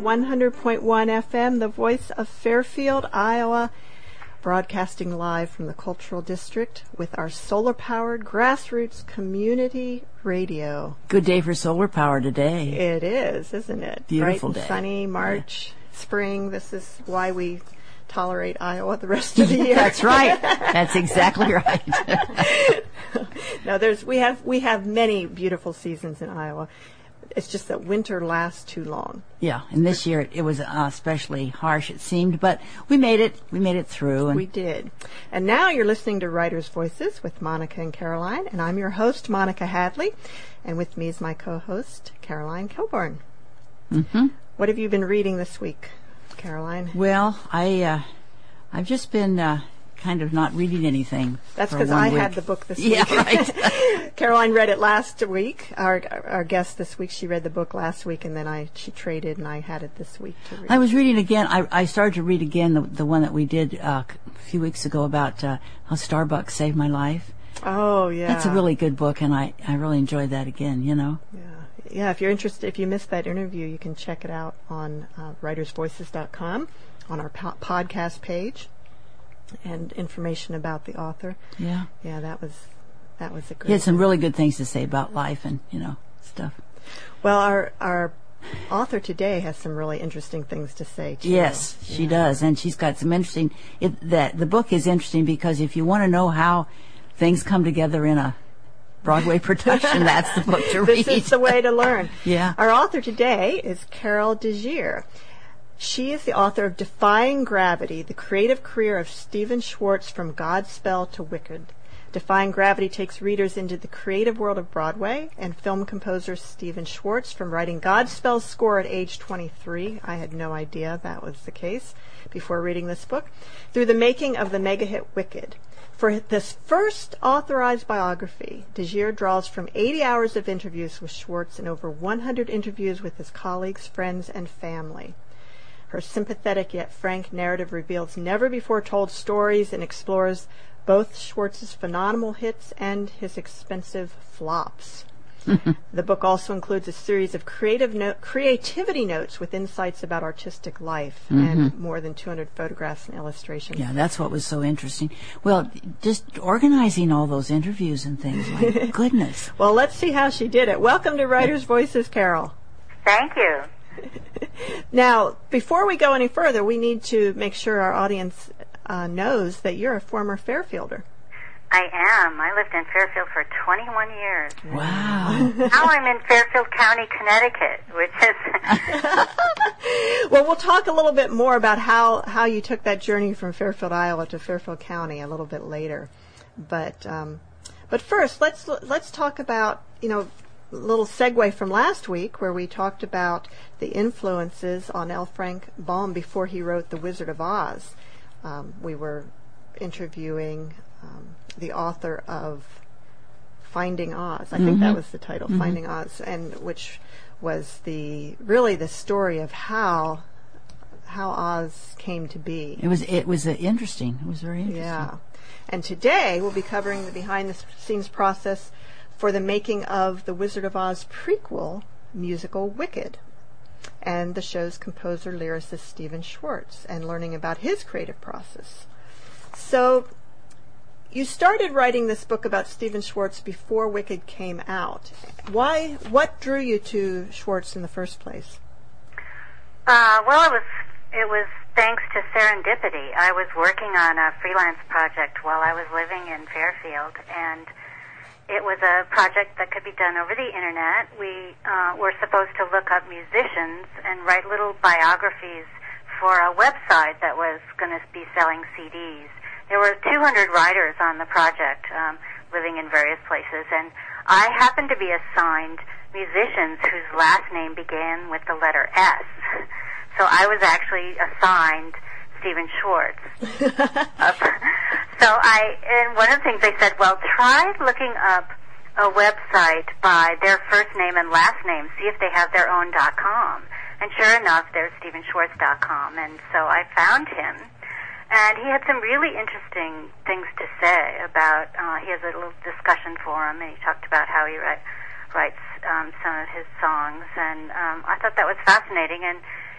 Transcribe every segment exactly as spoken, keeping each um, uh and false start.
one hundred point one F M, the voice of Fairfield, Iowa, broadcasting live from the Cultural District with our solar-powered grassroots community radio. Good day for solar power today. It is, isn't it? Beautiful Bright and day. Sunny, March, yeah. Spring. This is why we tolerate Iowa the rest of the year. That's right. That's exactly right. No, there's we have we have many beautiful seasons in Iowa. It's just that winter lasts too long. Yeah, and this year it, it was uh, especially harsh, it seemed, but we made it. We made it through. And we did. And now you're listening to Writers' Voices with Monica and Caroline, and I'm your host, Monica Hadley, and with me is my co-host, Caroline Kilborn. Mm-hmm. What have you been reading this week, Caroline? Well, I, uh, I've just been uh, kind of not reading anything. That's because I week. had the book this yeah, week. Yeah, right. Caroline read it last week. Our our guest this week, she read the book last week, and then I she traded, and I had it this week to read. I was reading again. I, I started to read again the, the one that we did uh, a few weeks ago about uh, how Starbucks saved my life. Oh, yeah. That's a really good book, and I, I really enjoyed that again, you know. Yeah. Yeah, if you're interested, if you missed that interview, you can check it out on uh, writers voices dot com on our po- podcast page, and information about the author. Yeah. Yeah, that was that was a great. He had some really good things to say about life and, you know, stuff. Well, our our author today has some really interesting things to say too. Yes, she yeah. does, and she's got some interesting. It, that the book is interesting because if you want to know how things come together in a Broadway production, that's the book to read. This is the way to learn. Yeah. Our author today is Carol DeGier. She is the author of Defying Gravity, the creative career of Stephen Schwartz from Godspell to Wicked. Defying Gravity takes readers into the creative world of Broadway and film composer Stephen Schwartz from writing Godspell's score at age twenty-three. I had no idea that was the case before reading this book. Through the making of the mega hit Wicked. For this first authorized biography, DeGier draws from eighty hours of interviews with Schwartz and over one hundred interviews with his colleagues, friends, and family. Her sympathetic yet frank narrative reveals never-before-told stories and explores both Schwartz's phenomenal hits and his expensive flops. The book also includes a series of creative no- creativity notes with insights about artistic life mm-hmm. and more than two hundred photographs and illustrations. Yeah, that's what was so interesting. Well, just organizing all those interviews and things, my goodness. Well, let's see how she did it. Welcome to Writers' Voices, Carol. Thank you. Now, before we go any further, we need to make sure our audience uh, knows that you're a former Fairfielder. I am. I lived in Fairfield for twenty-one years. Wow. Now I'm in Fairfield County, Connecticut, which is... Well, we'll talk a little bit more about how, how you took that journey from Fairfield, Iowa to Fairfield County a little bit later. But um, but first, let's let's talk about, you know, a little segue from last week where we talked about the influences on L. Frank Baum before he wrote The Wizard of Oz. Um, we were interviewing um, the author of Finding Oz. I mm-hmm. think that was the title, mm-hmm. Finding Oz, and which was the really the story of how how Oz came to be. It was it was uh, interesting. It was very interesting. Yeah. And today we'll be covering the behind-the-scenes process for the making of the Wizard of Oz prequel musical Wicked, and the show's composer lyricist Stephen Schwartz, and learning about his creative process. So, you started writing this book about Stephen Schwartz before Wicked came out. Why? What drew you to Schwartz in the first place? Uh, well, it was it was thanks to serendipity. I was working on a freelance project while I was living in Fairfield, and it was a project that could be done over the internet. We uh, were supposed to look up musicians and write little biographies for a website that was going to be selling C Ds. There were two hundred writers on the project, um, living in various places, and I happened to be assigned musicians whose last name began with the letter S. So I was actually assigned Stephen Schwartz. uh, so I, and one of the things they said, well, try looking up a website by their first name and last name, see if they have their own .com. And sure enough, there's Stephen Schwartz dot com, and so I found him. And he had some really interesting things to say about, uh, he has a little discussion forum, and he talked about how he write, writes um, some of his songs, and um, I thought that was fascinating. And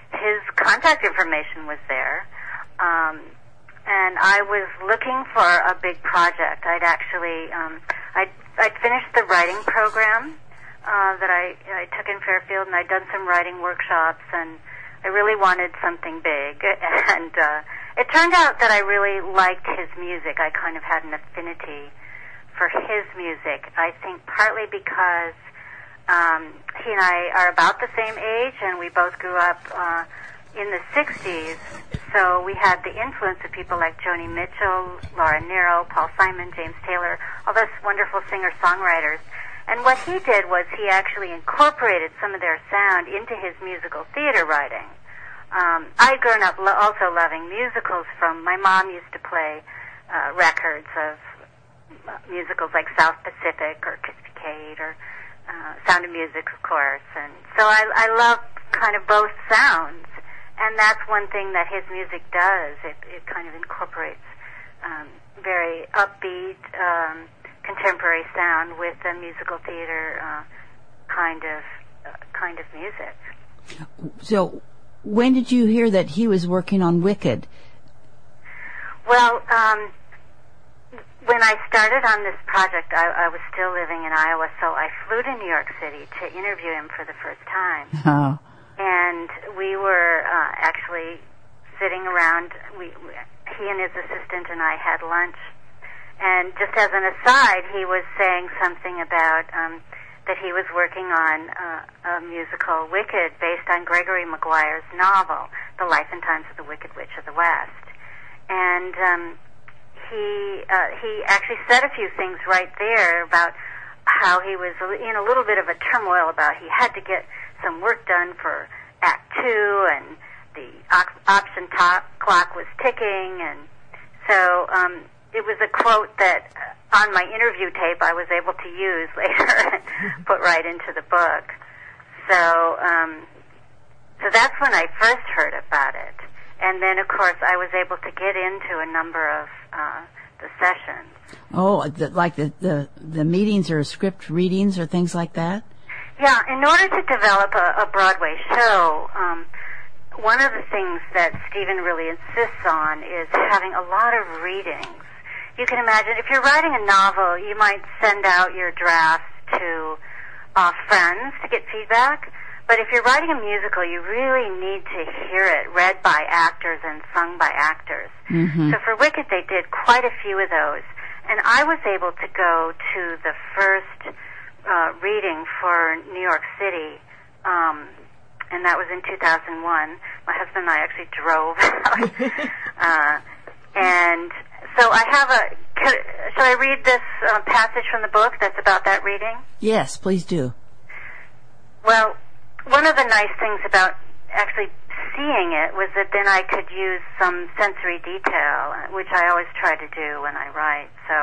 his contact information was there. Um, and I was looking for a big project. I'd actually, um, I'd, I'd finished the writing program uh, that I, I took in Fairfield, and I'd done some writing workshops, and I really wanted something big. And uh, it turned out that I really liked his music. I kind of had an affinity for his music. I think partly because um, he and I are about the same age, and we both grew up uh, in the sixties, so we had the influence of people like Joni Mitchell, Laura Nyro, Paul Simon, James Taylor, all those wonderful singer-songwriters. And what he did was he actually incorporated some of their sound into his musical theater writing. Um, I'd grown up lo- also loving musicals from, my mom used to play uh, records of uh, musicals like South Pacific or Cascade or uh, Sound of Music, of course. And so I, I love kind of both sounds. And that's one thing that his music does. It, it kind of incorporates um, very upbeat, um, contemporary sound with the musical theater uh, kind of uh, kind of music. So, when did you hear that he was working on Wicked? Well, um, when I started on this project, I, I was still living in Iowa, so I flew to New York City to interview him for the first time. Oh. And we were uh, actually sitting around. We, we, he and his assistant and I had lunch. And just as an aside, he was saying something about um, that he was working on uh, a musical, Wicked, based on Gregory Maguire's novel, The Life and Times of the Wicked Witch of the West. And um, he uh, he actually said a few things right there about how he was in a little bit of a turmoil about he had to get some work done for Act Two, and the op- option top clock was ticking, and so um, it was a quote that uh, on my interview tape I was able to use later and put right into the book. So, um, so that's when I first heard about it, and then of course I was able to get into a number of uh, the sessions. Oh, the, like the, the the meetings or script readings or things like that? Yeah, in order to develop a, a Broadway show, um, one of the things that Stephen really insists on is having a lot of readings. You can imagine, if you're writing a novel, you might send out your drafts to uh, friends to get feedback, but if you're writing a musical, you really need to hear it read by actors and sung by actors. Mm-hmm. So for Wicked, they did quite a few of those, and I was able to go to the first Uh, reading for New York City, um, and that was in two thousand one. My husband and I actually drove out. uh, and so I have a, can, shall I read this uh, passage from the book that's about that reading? Yes, please do. Well, one of the nice things about actually seeing it was that then I could use some sensory detail, which I always try to do when I write. So,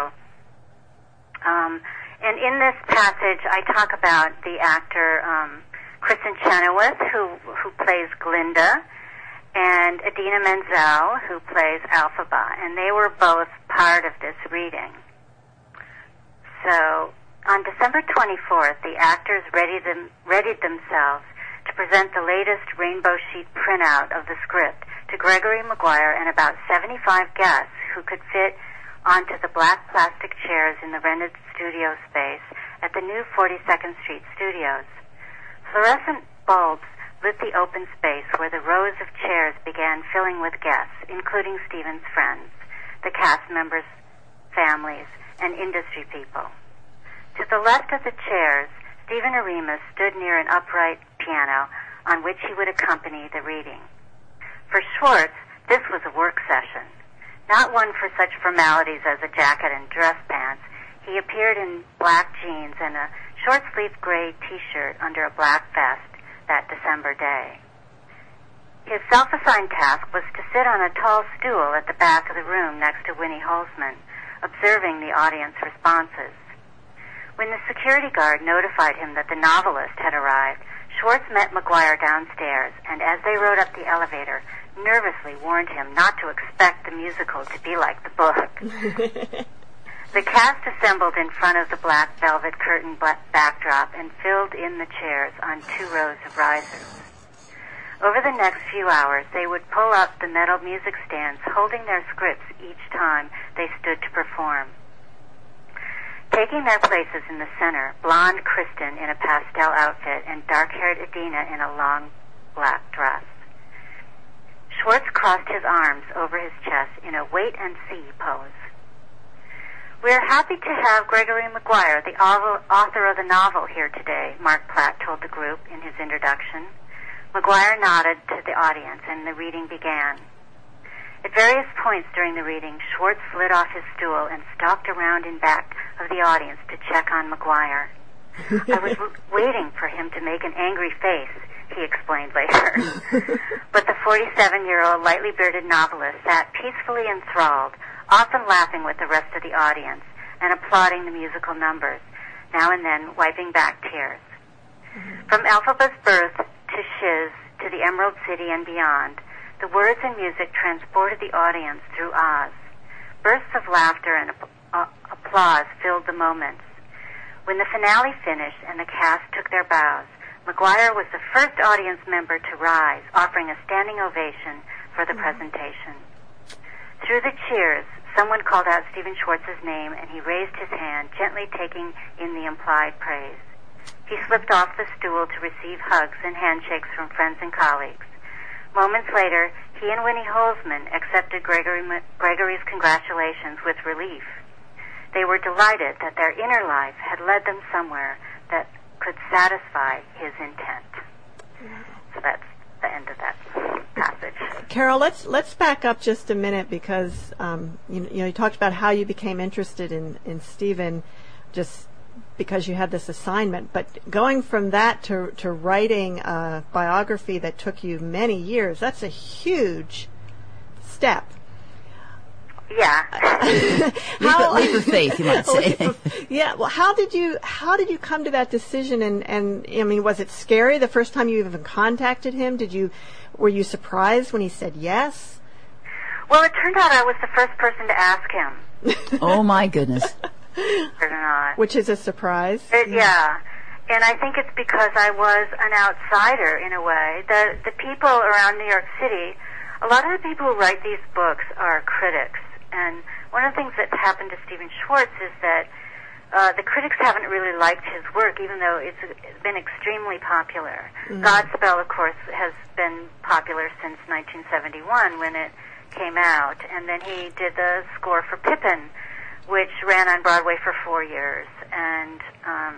um, and in this passage, I talk about the actor um, Kristen Chenoweth, who who plays Glinda, and Idina Menzel, who plays Elphaba, and they were both part of this reading. So, on December twenty-fourth, the actors readied, them, readied themselves to present the latest rainbow sheet printout of the script to Gregory Maguire and about seventy-five guests who could fit onto the black plastic chairs in the rented studio space at the new forty-second Street Studios. Fluorescent bulbs lit the open space where the rows of chairs began filling with guests, including Stephen's friends, the cast members, families, and industry people. To the left of the chairs, Stephen Aremus stood near an upright piano on which he would accompany the reading. For Schwartz, this was a work session. Not one for such formalities as a jacket and dress pants. He appeared in black jeans and a short-sleeved gray T-shirt under a black vest that December day. His self-assigned task was to sit on a tall stool at the back of the room next to Winnie Holzman, observing the audience responses. When the security guard notified him that the novelist had arrived, Schwartz met Maguire downstairs, and as they rode up the elevator, nervously warned him not to expect the musical to be like the book. The cast assembled in front of the black velvet curtain backdrop and filled in the chairs on two rows of risers. Over the next few hours, they would pull up the metal music stands, holding their scripts each time they stood to perform. Taking their places in the center, blonde Kristen in a pastel outfit and dark-haired Adina in a long black dress. Schwartz crossed his arms over his chest in a wait-and-see pose. "We are happy to have Gregory Maguire, the author of the novel, here today," Mark Platt told the group in his introduction. Maguire nodded to the audience, and the reading began. At various points during the reading, Schwartz slid off his stool and stalked around in back of the audience to check on Maguire. "I was w- waiting for him to make an angry face," he explained later. But the forty-seven-year-old lightly bearded novelist sat peacefully enthralled, often laughing with the rest of the audience and applauding the musical numbers, now and then wiping back tears. From Elphaba's birth to Shiz to the Emerald City and beyond, the words and music transported the audience through Oz. Bursts of laughter and uh, applause filled the moments. When the finale finished and the cast took their bows, Maguire was the first audience member to rise, offering a standing ovation for the presentation. Through the cheers, someone called out Stephen Schwartz's name, and he raised his hand, gently taking in the implied praise. He slipped off the stool to receive hugs and handshakes from friends and colleagues. Moments later, he and Winnie Holzman accepted Gregory, Gregory's congratulations with relief. They were delighted that their inner life had led them somewhere that could satisfy his intent. So that's the end of that passage. Carol, let's let's back up just a minute because um, you, you know you talked about how you became interested in in Stephen, just because you had this assignment. But going from that to to writing a biography that took you many years, that's a huge step. Yeah. how, leap of faith, you might say. of, yeah. Well, how did you how did you come to that decision? And, and I mean, was it scary the first time you even contacted him? Did you were you surprised when he said yes? Well, it turned out I was the first person to ask him. Oh my goodness. Or not. Which is a surprise. It, yeah. And I think it's because I was an outsider in a way. The the people around New York City, a lot of the people who write these books are critics. And one of the things that's happened to Stephen Schwartz is that uh, the critics haven't really liked his work, even though it's, it's been extremely popular. Mm-hmm. Godspell, of course, has been popular since nineteen seventy-one when it came out. And then he did the score for Pippin, which ran on Broadway for four years. And um,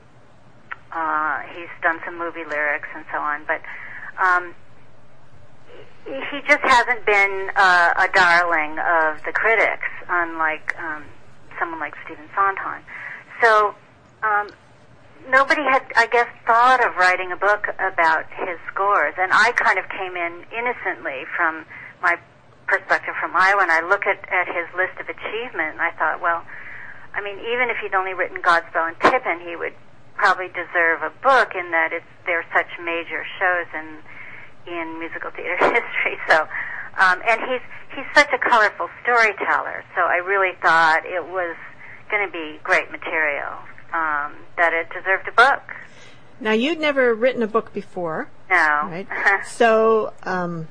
uh, he's done some movie lyrics and so on. But um, he just hasn't been uh, a darling of the critics, unlike um, someone like Stephen Sondheim. So um, nobody had, I guess, thought of writing a book about his scores. And I kind of came in innocently from my perspective from Iowa, and I look at, at his list of achievement, and I thought, well, I mean, even if he'd only written Godspell and Pippin, he would probably deserve a book in that it's they're such major shows in in musical theater history. So, um, and he's he's such a colorful storyteller. So I really thought it was going to be great material, um, that it deserved a book. Now, you'd never written a book before. No. Right? So, um,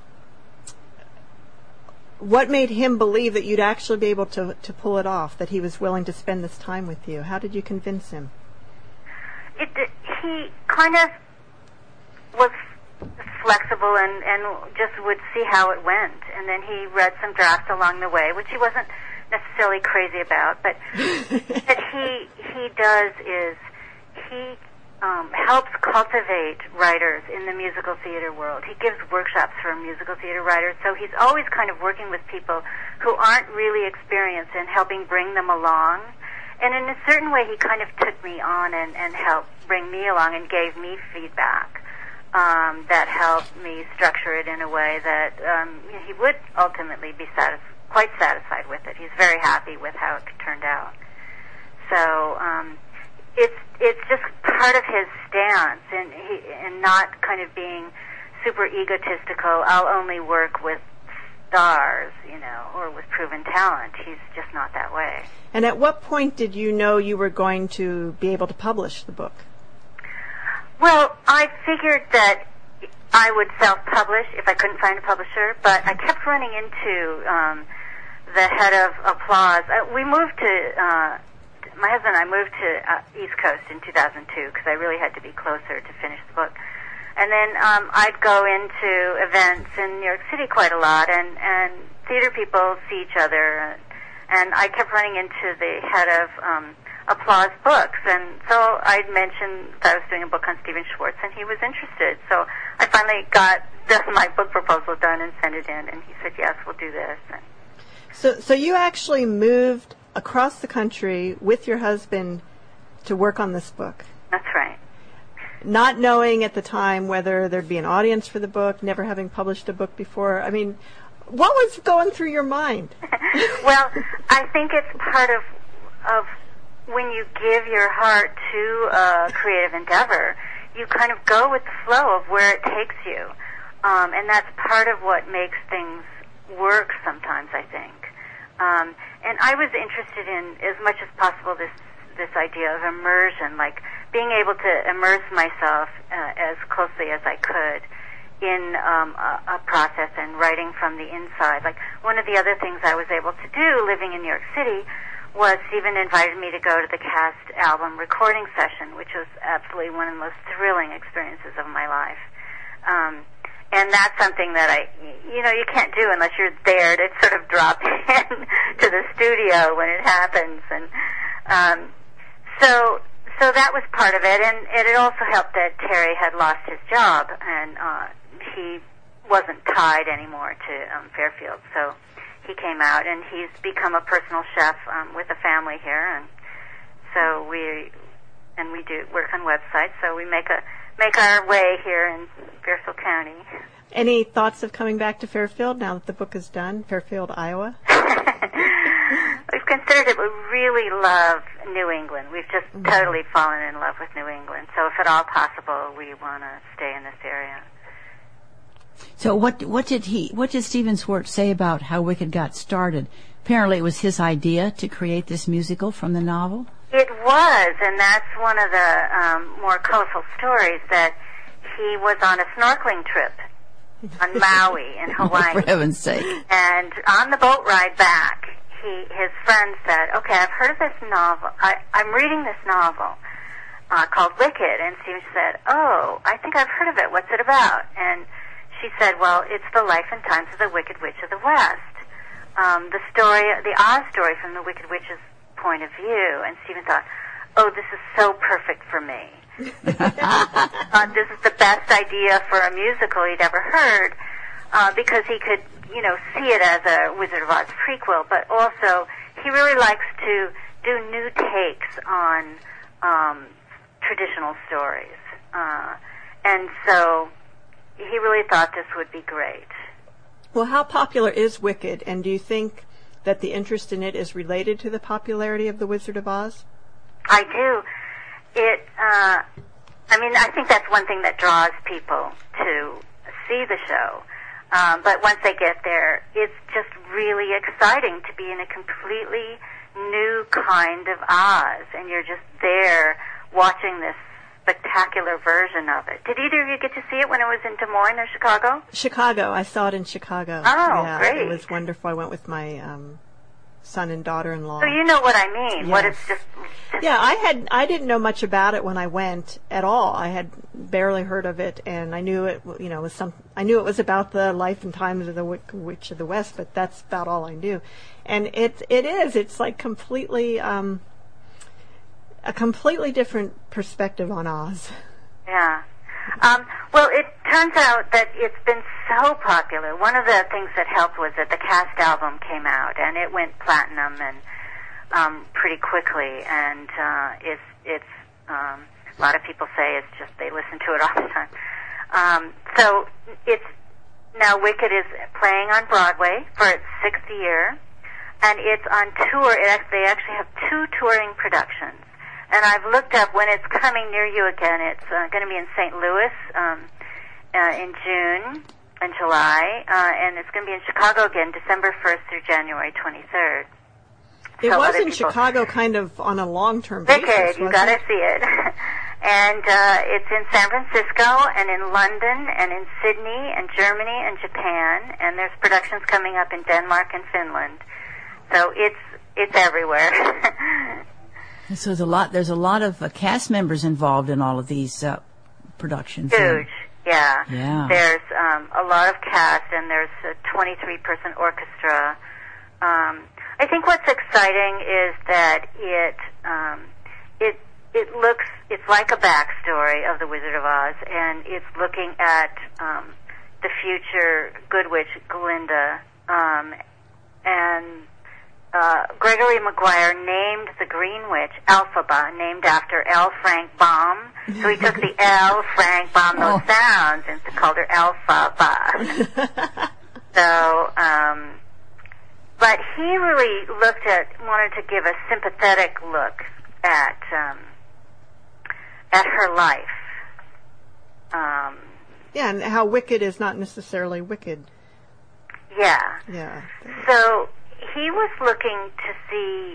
what made him believe that you'd actually be able to to pull it off? That he was willing to spend this time with you? How did you convince him? It, he kind of was flexible and, and just would see how it went. And then he read some drafts along the way, which he wasn't necessarily crazy about. But what he, he does is he um, helps cultivate writers in the musical theater world. He gives workshops for musical theater writers. So he's always kind of working with people who aren't really experienced and helping bring them along. And in a certain way, he kind of took me on and, and helped bring me along and gave me feedback. Um, that helped me structure it in a way that um, he would ultimately be satis- quite satisfied with it. He's very happy with how it turned out. So um, it's it's just part of his stance, and he, and not kind of being super egotistical. I'll only work with stars, you know, or with proven talent. He's just not that way. And at what point did you know you were going to be able to publish the book? Well, I figured that I would self-publish if I couldn't find a publisher, but I kept running into um, the head of Applause. Uh, we moved to, uh, my husband and I moved to uh, East Coast in two thousand two because I really had to be closer to finish the book. And then um, I'd go into events in New York City quite a lot, and, and theater people see each other, and, and I kept running into the head of um, Applause Books, and so I'd mentioned that I was doing a book on Stephen Schwartz, and he was interested. So I finally got the, my book proposal done and sent it in, and he said, yes, we'll do this. And So, so you actually moved across the country with your husband to work on this book, that's right. not knowing at the time whether there'd be an audience for the book, never having published a book before. I mean, what was going through your mind? Well, I think it's part of of when you give your heart to a creative endeavor, you kind of go with the flow of where it takes you, um, and that's part of what makes things work sometimes, I think. Um, and I was interested in, as much as possible, this this idea of immersion, like being able to immerse myself uh, as closely as I could in um, a, a process and writing from the inside. Like one of the other things I was able to do living in New York City was Stephen invited me to go to the Cast album recording session, which was absolutely one of the most thrilling experiences of my life. Um, and that's something that I, you know, you can't do unless you're there to sort of drop in to the studio when it happens. And um, so, so that was part of it. And, and it also helped that Terry had lost his job, and uh, he wasn't tied anymore to um, Fairfield. So he came out, and he's become a personal chef um, with a family here, and so we and we do work on websites. So we make a make our way here in Fairfield County. Any thoughts of coming back to Fairfield now that the book is done? Fairfield, Iowa. We've considered it. We really love New England. We've just mm-hmm. totally fallen in love with New England. So if at all possible, we want to stay in this area. So what what did he what did Stephen Schwartz say about how Wicked got started? Apparently it was his idea to create this musical from the novel. It was, and that's one of the um, more colorful stories, that he was on a snorkeling trip on Maui in Hawaii. Oh, for heaven's sake. And on the boat ride back, he his friend said, okay, I've heard of this novel. I, I'm reading this novel uh, called Wicked. And Stephen said, oh, I think I've heard of it. What's it about? And she said, well, it's the life and times of the Wicked Witch of the West. Um, the story, the Oz story from the Wicked Witch's point of view. And Stephen thought, oh, this is so perfect for me. uh, this is the best idea for a musical he'd ever heard, uh, because he could, you know, see it as a Wizard of Oz prequel, but also he really likes to do new takes on um, traditional stories. Uh, and so he really thought this would be great. Well, how popular is Wicked, and do you think that the interest in it is related to the popularity of The Wizard of Oz? I do. It, uh, I mean, I think that's one thing that draws people to see the show. Um, but once they get there, it's just really exciting to be in a completely new kind of Oz, and you're just there watching this spectacular version of it. Did either of you get to see it when it was in Des Moines or Chicago? Chicago. I saw it in Chicago. Oh, yeah, great. It was wonderful. I went with my um, son and daughter-in-law. So you know what I mean. Yes. What it's just, just Yeah, I had I didn't know much about it when I went at all. I had barely heard of it, and I knew it, you know, was some I knew it was about the life and times of the Witch of the West, but that's about all I knew. And it it is it's like completely um a completely different perspective on Oz. Yeah. Um, well, it turns out that it's been so popular. One of the things that helped was that the Cast album came out, and it went platinum and um, pretty quickly. And uh, it's it's um, a lot of people say it's just they listen to it all the time. Um, so it's now Wicked is playing on Broadway for its sixth year, and it's on tour. It actually, they actually have two touring productions. And I've looked up when it's coming near you again. It's uh, going to be in Saint Louis um, uh, in June and July, uh, and it's going to be in Chicago again December first through January twenty-third. It so was in Chicago kind of on a long-term basis, Wicked, you got to it? see it. And uh, it's in San Francisco and in London and in Sydney and Germany and Japan. And there's productions coming up in Denmark and Finland. So it's it's everywhere. So there's a lot. There's a lot of uh, cast members involved in all of these uh, productions. Huge, yeah. Yeah. There's um, a lot of cast, and there's a twenty-three person orchestra. Um, I think what's exciting is that it um, it it looks it's like a backstory of the Wizard of Oz, and it's looking at um, the future Good Witch Glinda, um, and uh, Gregory Maguire named the Green Witch Elphaba, named after L. Frank Baum. So he took the L, Frank Baum, those oh. sounds, and called her Elphaba. So, um, but he really looked at, wanted to give a sympathetic look at um, at her life. Um, yeah, and how wicked is not necessarily wicked. Yeah. Yeah. So he was looking to see,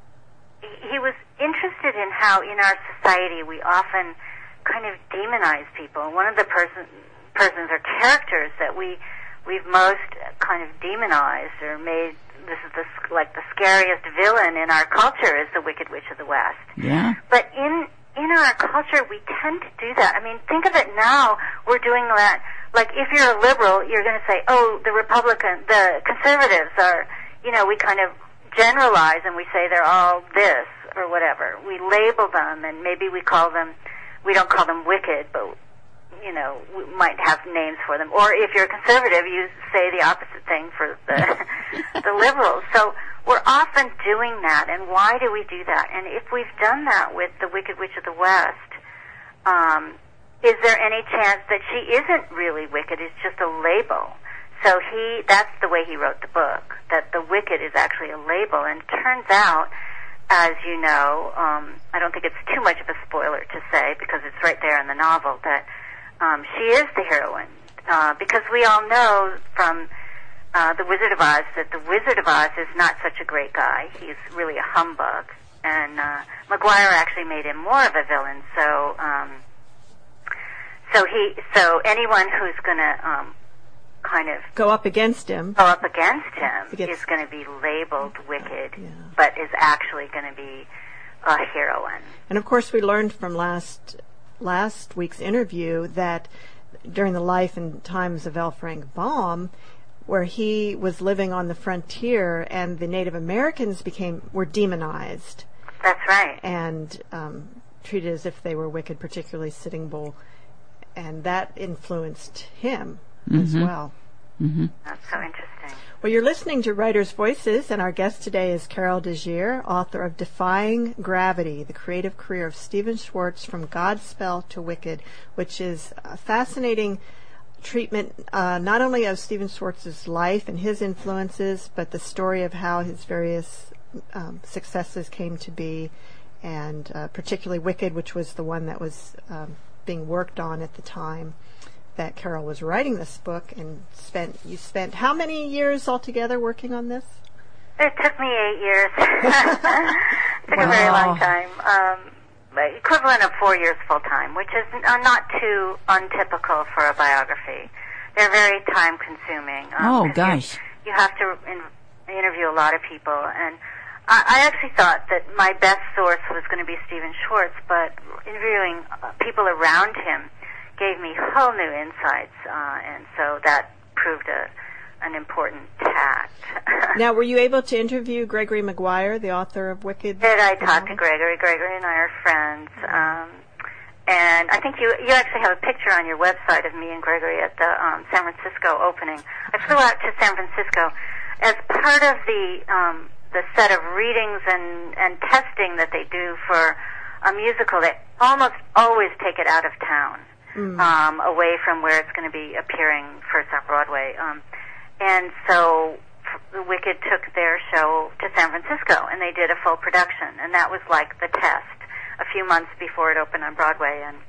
he was interested in how in our society we often kind of demonize people. One of the person, persons or characters that we, we've most kind of demonized or made, this is the, like the scariest villain in our culture is the Wicked Witch of the West. Yeah. But in in our culture, we tend to do that. I mean, think of it now. We're doing that. Like, if you're a liberal, you're going to say, oh, the Republican, the conservatives are, you know, we kind of generalize and we say they're all this or whatever. We label them, and maybe we call them, we don't call them wicked, but, you know, we might have names for them. Or if you're a conservative, you say the opposite thing for the, the liberals. So we're often doing that, and why do we do that? And if we've done that with the Wicked Witch of the West, um, is there any chance that she isn't really wicked? It's just a label. So he, that's the way he wrote the book, that the wicked is actually a label. And it turns out, as you know, um, I don't think it's too much of a spoiler to say, because it's right there in the novel, that um, she is the heroine. Uh, because we all know from uh, The Wizard of Oz that the Wizard of Oz is not such a great guy. He's really a humbug. And uh, Maguire actually made him more of a villain. So, um, so he, so anyone who's going to um, kind of go up against him, go up against him, Against, is going to be labeled wicked, yeah. but is actually going to be a heroine. And of course, we learned from last last week's interview that during the life and times of L. Frank Baum, where he was living on the frontier, and the Native Americans became were demonized. That's right. And um, treated as if they were wicked, particularly Sitting Bull, and that influenced him mm-hmm. as well. Mm-hmm. That's so interesting. Well, you're listening to Writer's Voices, and our guest today is Carol Desir, author of Defying Gravity, The Creative Career of Stephen Schwartz from Godspell to Wicked, which is a fascinating treatment uh, not only of Stephen Schwartz's life and his influences, but the story of how his various um, successes came to be, and uh, particularly Wicked, which was the one that was um, being worked on at the time that Carol was writing this book. And spent you spent how many years altogether working on this? It took me eight years. It took wow. a very long time. Um, equivalent of four years full time, which is uh, not too untypical for a biography. They're very time consuming. Um, oh gosh! You, you have to in, interview a lot of people, and I, I actually thought that my best source was going to be Stephen Schwartz, but interviewing uh, people around him gave me whole new insights, uh, and so that proved a, an important tact. Now, were you able to interview Gregory Maguire, the author of Wicked? Did I talk to Gregory? Gregory and I are friends, um, and I think you you actually have a picture on your website of me and Gregory at the um, San Francisco opening. I flew out to San Francisco as part of the um, the set of readings and, and testing that they do for a musical. They almost always take it out of town. Mm. Um, away from where it's going to be appearing first on Broadway. Um, and so f- Wicked took their show to San Francisco, and they did a full production, and that was like the test a few months before it opened on Broadway. And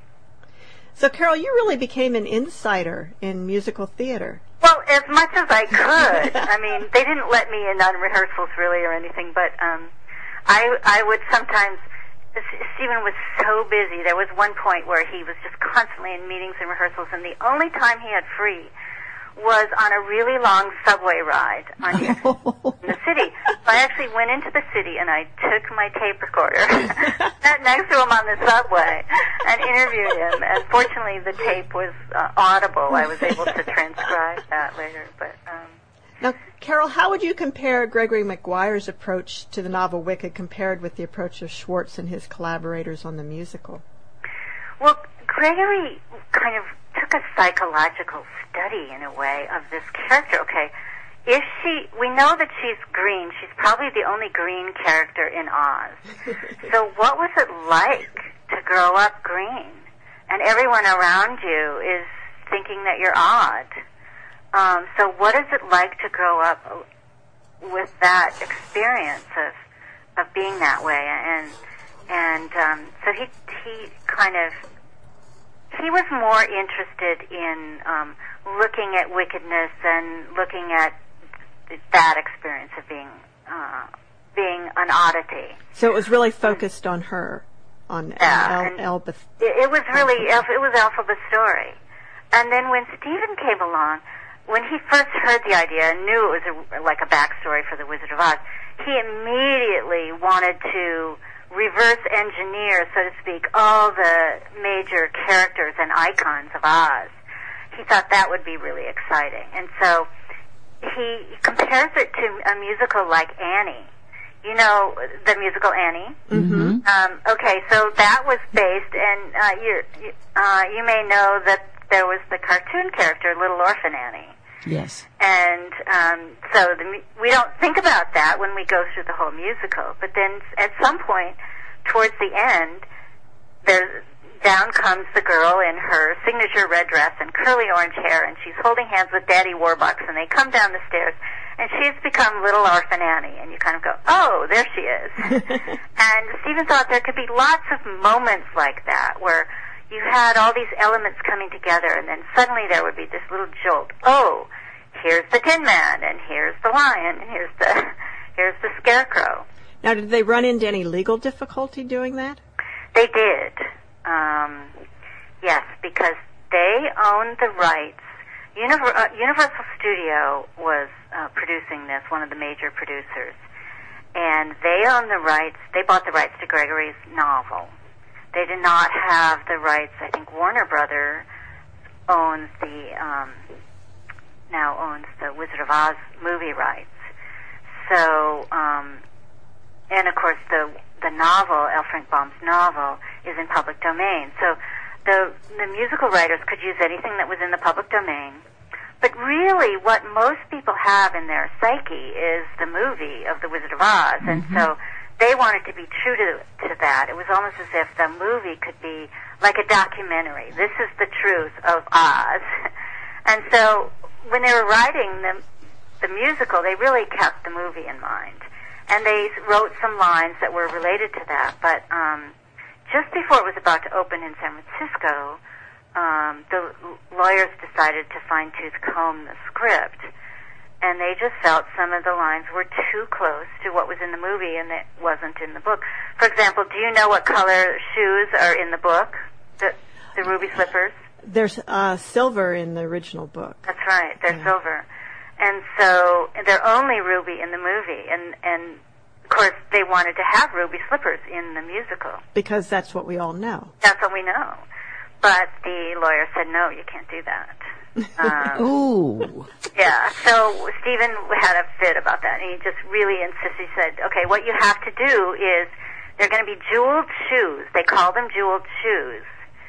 so, Carol, you really became an insider in musical theater. Well, as much as I could. I mean, they didn't let me in on rehearsals really or anything, but um, I, I would sometimes Stephen was so busy. There was one point where he was just constantly in meetings and rehearsals, and the only time he had free was on a really long subway ride on in the city. So I actually went into the city and I took my tape recorder, sat next to him on the subway, and interviewed him. And fortunately, the tape was uh, audible. I was able to transcribe that later. But um, now, Carol, how would you compare Gregory Maguire's approach to the novel Wicked compared with the approach of Schwartz and his collaborators on the musical? Well, Gregory kind of took a psychological study, in a way, of this character. Okay, if she, we know that she's green. She's probably the only green character in Oz. So what was it like to grow up green? And everyone around you is thinking that you're odd. Um, so what is it like to grow up with that experience of of being that way? And and um, so he he kind of he was more interested in um, looking at wickedness and looking at that experience of being uh, being an oddity. So it was really focused on her, on yeah, El- Elbeth. It, it was really it was Elphaba's story. And then when Stephen came along, when he first heard the idea and knew it was a, like a backstory for The Wizard of Oz, he immediately wanted to reverse engineer, so to speak, all the major characters and icons of Oz. He thought that would be really exciting. And so he compares it to a musical like Annie. You know, the musical Annie? Mm-hmm. Um, okay, so that was based, and uh, you uh, you may know that there was the cartoon character, Little Orphan Annie. Yes. And um, so the, we don't think about that when we go through the whole musical. But then at some point, towards the end, there, down comes the girl in her signature red dress and curly orange hair, and she's holding hands with Daddy Warbucks, and they come down the stairs, and she's become Little Orphan Annie. And you kind of go, oh, there she is. And Stephen thought there could be lots of moments like that where you had all these elements coming together, and then suddenly there would be this little jolt. Oh, here's the Tin Man, and here's the Lion, and here's the here's the Scarecrow. Now, did they run into any legal difficulty doing that? They did. Um, yes, because they owned the rights. Univer- uh, Universal Studio was uh, producing this, one of the major producers, and they owned the rights. They bought the rights to Gregory's novel. They did not have the rights. I think Warner Brother owns the um, now owns the Wizard of Oz movie rights. So, um, and of course, the the novel, L. Frank Baum's novel, is in public domain. So, the the musical writers could use anything that was in the public domain. But really, what most people have in their psyche is the movie of the Wizard of Oz, and mm-hmm. so they wanted to be true to, to that. It was almost as if the movie could be like a documentary. This is the truth of Oz. And so when they were writing the, the musical, they really kept the movie in mind. And they wrote some lines that were related to that. But um, just before it was about to open in San Francisco, um, the lawyers decided to fine-tooth comb the script. And they just felt some of the lines were too close to what was in the movie and it wasn't in the book. For example, do you know what color shoes are in the book? The, the ruby slippers? There's uh, silver in the original book. That's right, they're yeah. silver. And so they're only ruby in the movie. And, and, of course, they wanted to have ruby slippers in the musical. Because that's what we all know. That's what we know. But the lawyer said, no, you can't do that. Um, Ooh. Yeah, so Stephen had a fit about that, and he just really insisted. He said, okay, what you have to do is, they're going to be jeweled shoes. They call them jeweled shoes.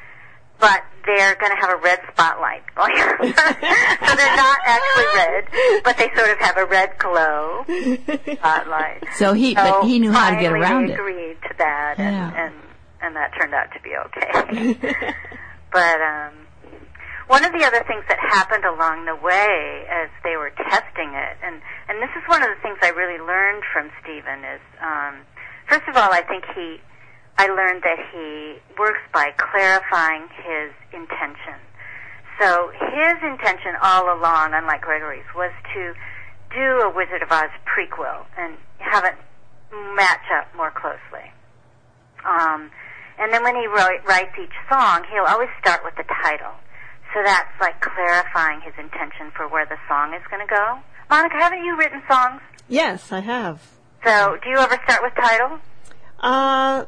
But they're going to have a red spotlight going on. So they're not actually red, but they sort of have a red glow spotlight. So he, so but he knew how to get around it. Finally, agreed to that, and, yeah. and, and that turned out to be okay. But, um... one of the other things that happened along the way as they were testing it, and, and this is one of the things I really learned from Stephen, is, um, first of all, I think he, I learned that he works by clarifying his intention. So his intention all along, unlike Gregory's, was to do a Wizard of Oz prequel and have it match up more closely. Um, and then when he wrote, writes each song, he'll always start with the title. So that's like clarifying his intention for where the song is going to go. Monica, haven't you written songs? Yes, I have. So do you ever start with title? Uh,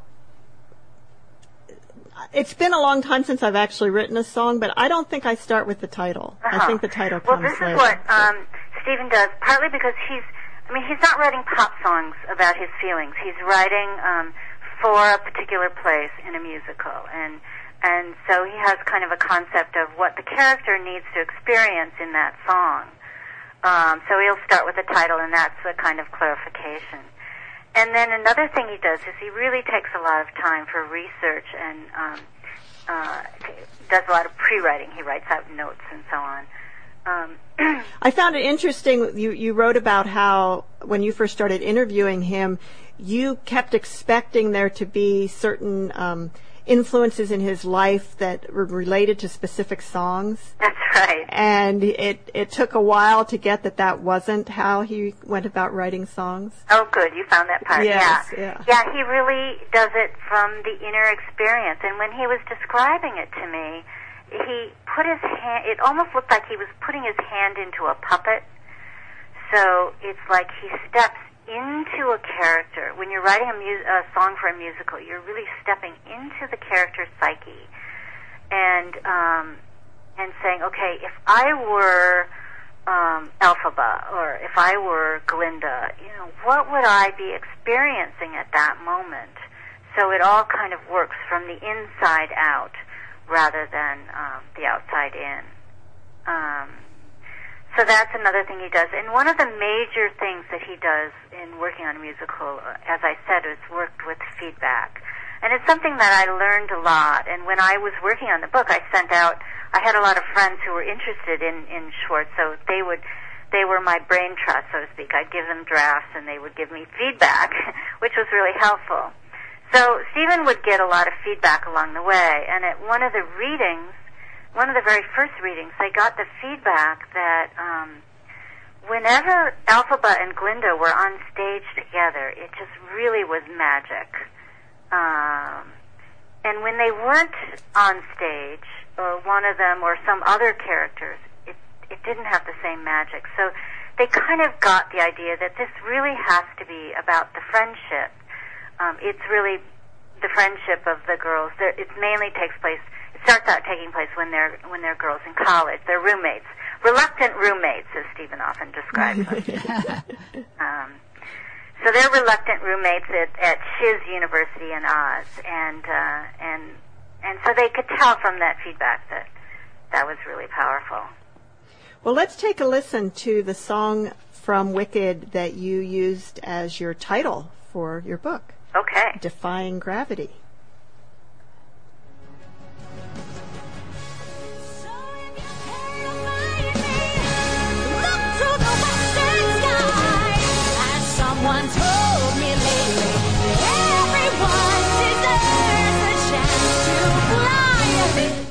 it's been a long time since I've actually written a song, but I don't think I start with the title. Uh-huh. I think the title well, comes later. Well, this is what um, Stephen does, partly because he's, I mean, he's not writing pop songs about his feelings. He's writing um, for a particular place in a musical, and and so he has kind of a concept of what the character needs to experience in that song. Um, so he'll start with the title, and that's a kind of clarification. And then another thing he does is he really takes a lot of time for research and um, uh, does a lot of pre-writing. He writes out notes and so on. Um, I found it interesting, you, you wrote about how when you first started interviewing him, you kept expecting there to be certain um, influences in his life that were related to specific songs. That's right. And it, it took a while to get that that wasn't how he went about writing songs. Oh, good. You found that part. Yes, yeah. yeah. Yeah, he really does it from the inner experience. And when he was describing it to me, he put his hand, it almost looked like he was putting his hand into a puppet. So it's like he steps into a character. When you're writing a, mu- a song for a musical, you're really stepping into the character's psyche and um, and saying, okay, if I were um, Elphaba or if I were Glinda, you know, what would I be experiencing at that moment? So it all kind of works from the inside out rather than um, the outside in. Um, So that's another thing he does. And one of the major things that he does in working on a musical, as I said, is worked with feedback. And it's something that I learned a lot. And when I was working on the book, I sent out, I had a lot of friends who were interested in, in Schwartz, so they would, they were my brain trust, so to speak. I'd give them drafts and they would give me feedback, which was really helpful. So Stephen would get a lot of feedback along the way. And at one of the readings, one of the very first readings, they got the feedback that um, whenever Elphaba and Glinda were on stage together, it just really was magic. Um, and when they weren't on stage, or one of them or some other characters, it, it didn't have the same magic. So they kind of got the idea that this really has to be about the friendship. Um, it's really the friendship of the girls. There, it mainly takes place starts out taking place when they're when they're girls in college. They're roommates, reluctant roommates, as Stephen often describes them. um, so they're reluctant roommates at, at Shiz University in Oz, and uh, and and so they could tell from that feedback that that was really powerful. Well, let's take a listen to the song from Wicked that you used as your title for your book. Okay. Defying Gravity. Someone told me lately, everyone deserves a chance to fly.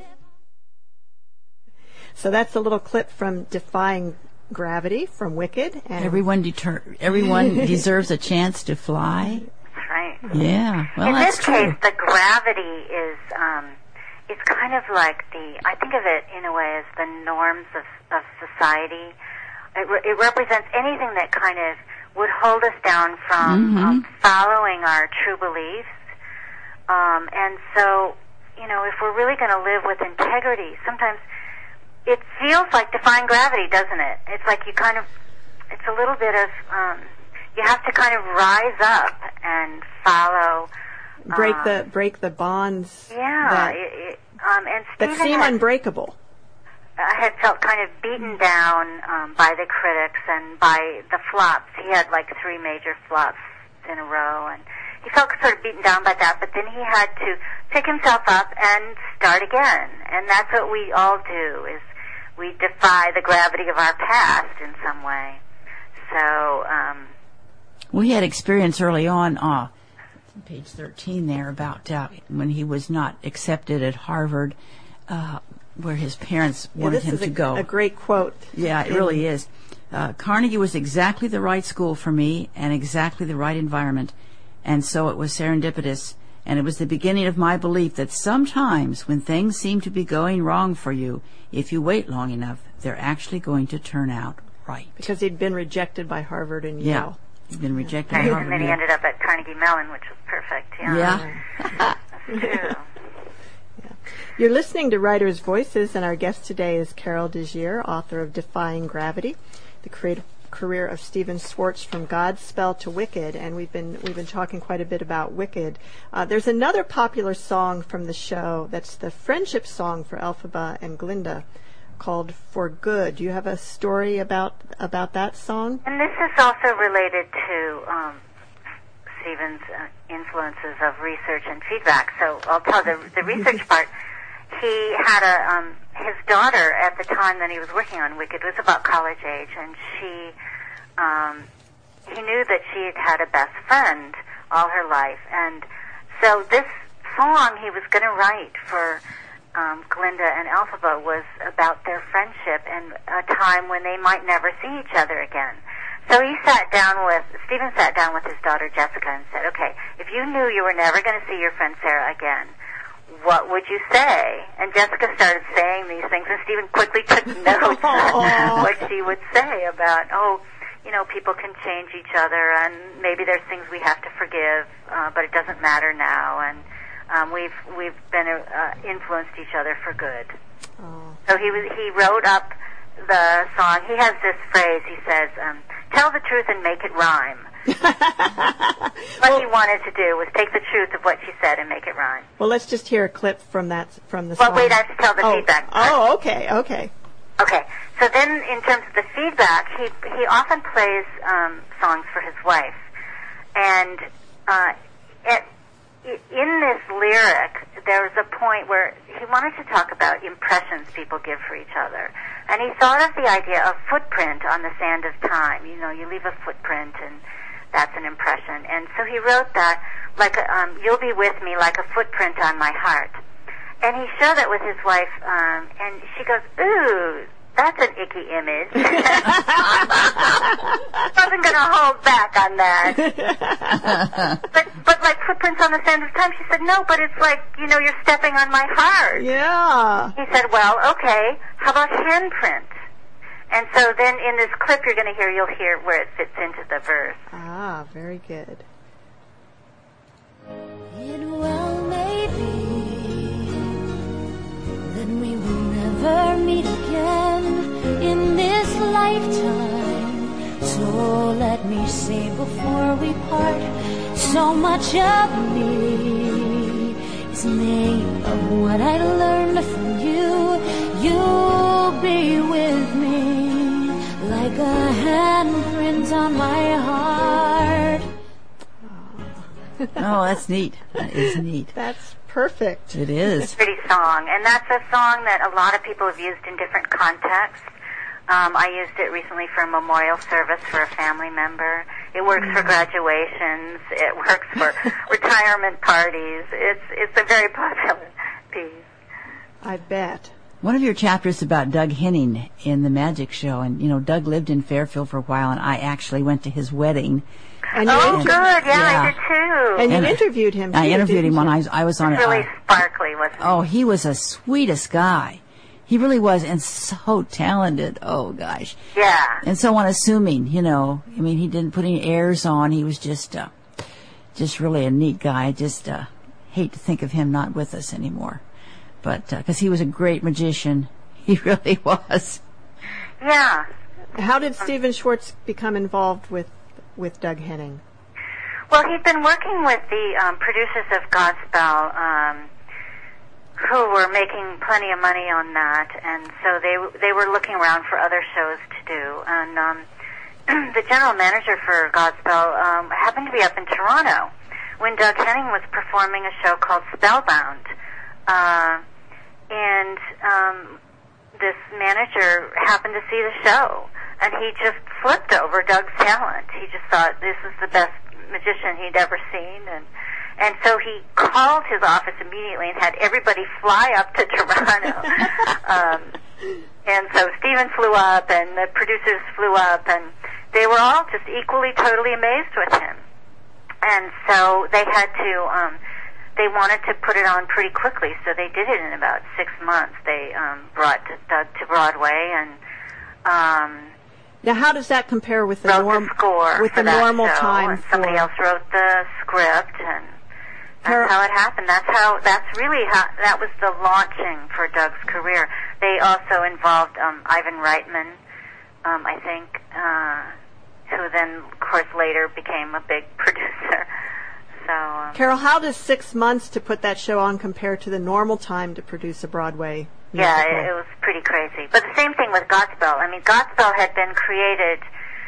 So that's a little clip from Defying Gravity from Wicked. And everyone deter- everyone deserves a chance to fly. That's right. Yeah, well, in that's this true. case, the gravity is um, it's kind of like the, I think of it in a way as the norms of, of society. It, re- it represents anything that kind of would hold us down from mm-hmm. um, following our true beliefs. Um, and so, you know, if we're really going to live with integrity, sometimes it feels like defying gravity, doesn't it? It's like you kind of, it's a little bit of, um, you have to kind of rise up and follow. Break um, the break the bonds yeah, that, it, it, um, and that Stephen seem had, unbreakable. I had felt kind of beaten down um, by the critics and by the flops. He had like three major flops in a row, and he felt sort of beaten down by that, but then he had to pick himself up and start again. And that's what we all do, is we defy the gravity of our past in some way. So, um, we had experience early on, uh, page thirteen there, about uh, when he was not accepted at Harvard, uh, where his parents Yeah, wanted this him is to a, go. a great quote. Yeah, it really is. Uh, Carnegie was exactly the right school for me and exactly the right environment, and so it was serendipitous And it was the beginning of my belief that sometimes when things seem to be going wrong for you, if you wait long enough, they're actually going to turn out right. Because he'd been rejected by Harvard and Yeah. Yale. He'd been rejected by Right, Harvard. and then he Yale. ended up at Carnegie Mellon, which was perfect. Yeah. Yeah. That's true. You're listening to Writers' Voices, and our guest today is Carol DeGier, author of Defying Gravity, the creative career of Stephen Schwartz from Godspell to Wicked, and we've been we've been talking quite a bit about Wicked. Uh, there's another popular song from the show that's the friendship song for Elphaba and Glinda, called "For Good." Do you have a story about about that song? And this is also related to um, Stephen's uh, influences of research and feedback. So I'll tell the the research part. He had a um, his daughter at the time that he was working on Wicked was about college age, and she um, he knew that she had had a best friend all her life, and so this song he was going to write for um, Glinda and Elphaba was about their friendship and a time when they might never see each other again. So he sat down with Stephen sat down with his daughter Jessica and said, "Okay, if you knew you were never going to see your friend Sarah again, what would you say?" And Jessica started saying these things, and Stephen quickly took notes on what she would say about, oh, you know, people can change each other, and maybe there's things we have to forgive, uh, but it doesn't matter now, and um, we've we've been uh, influenced each other for good. Oh. So he was he wrote up the song. He has this phrase. He says, um, "Tell the truth and make it rhyme." What he wanted to do was take the truth of what she said and make it rhyme. Well, let's just hear a clip from that from the Well, song. wait, I have to tell the oh. feedback part. Oh, okay, okay. Okay, so then in terms of the feedback, he he often plays um, songs for his wife, and uh, it, in this lyric, there was a point where he wanted to talk about impressions people give for each other, and he thought of the idea of footprint on the sand of time. You know, you leave a footprint, and that's an impression. And so he wrote that, like, a, um, "You'll be with me like a footprint on my heart." And he showed it with his wife, um, and she goes, "Ooh, that's an icky image." Wasn't going to hold back on that. but, but like footprints on the sand of time, she said, "No, but it's like, you know, you're stepping on my heart." Yeah. He said, "Well, okay, how about handprint?" And so then in this clip you're going to hear, you'll hear where it fits into the verse. Ah, very good. It well may be that we will never meet again in this lifetime. So let me say before we part, so much of me is made of what I learned from you. You'll be with me like a handprint on my heart. Oh, that's neat. That is neat. That's perfect. It is. Pretty song, and that's a song that a lot of people have used in different contexts. Um, I used it recently for a memorial service for a family member. It works for graduations. It works for retirement parties. It's it's a very popular piece. I bet. One of your chapters about Doug Henning in the Magic Show, and you know, Doug lived in Fairfield for a while, and I actually went to his wedding. And you Oh, inter- good. Yeah, yeah. I did too. And you And I- interviewed him. I too, interviewed didn't him when you? I was, I was on really it. sparkly, wasn't it? Oh, he was the sweetest guy. He really was, and so talented. Oh gosh. Yeah. And so unassuming, you know. I mean, he didn't put any airs on. He was just, uh, just really a neat guy. I just uh, hate to think of him not with us anymore, but because uh, he was a great magician, he really was. Yeah. How did Stephen Schwartz become involved with with Doug Henning? Well, he'd been working with the um, producers of Godspell, um, who were making plenty of money on that, and so they they were looking around for other shows to do. And um, the general manager for Godspell um, happened to be up in Toronto when Doug Henning was performing a show called Spellbound, uh, and um, this manager happened to see the show, and he just flipped over Doug's talent. He just thought this is the best magician he'd ever seen, and and so he called his office immediately and had everybody fly up to Toronto. um, and so Stephen flew up, and the producers flew up, and they were all just equally, totally amazed with him. And so they had to um, they wanted to put it on pretty quickly, so they did it in about six months. They um, brought Doug to Broadway, and um, now how does that compare with the wrote norm the score with for the that normal show, time and for somebody else wrote the script, and that's Carol- how it happened. That's how. That's really how. That was the launching for Doug's career. They also involved um, Ivan Reitman, um, I think, uh, who then, of course, later became a big producer. So, um, Carol, how does six months to put that show on compare to the normal time to produce a Broadway musical? yeah, it, it was pretty crazy. But the same thing with Godspell. I mean, Godspell had been created.